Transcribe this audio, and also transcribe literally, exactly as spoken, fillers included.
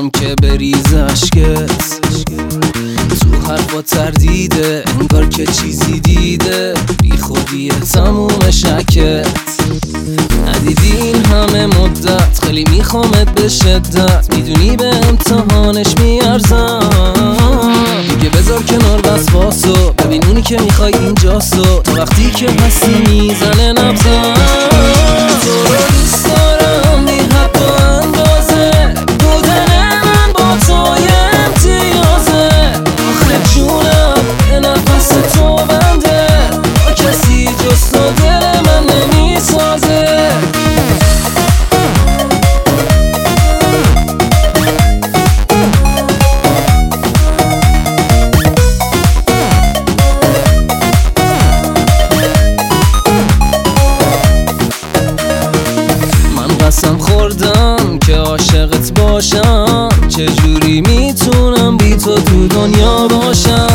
خوردم که بریز عشقت تو حرفا تردیده، انگار که چیزی دیده بی خودیه تموم شکت. ندیدی این همه مدت، خیلی میخوامت به شدت، میدونی به امتحانش میارزم. دیگه بذار کنار وسواسو، ببین اونی که میخوای اینجاسو، تا وقتی که هستی میزنه نبزم. تو رو دوست دارم بی حد و اندازه، بودن من با توی امتیازه. آخه جونم به نفس تو بنده، با کسی جز تو دل من نمیسازه. قسم خوردم که عاشقت باشم، چجوری میتونم بی تو تو دنیا باشم.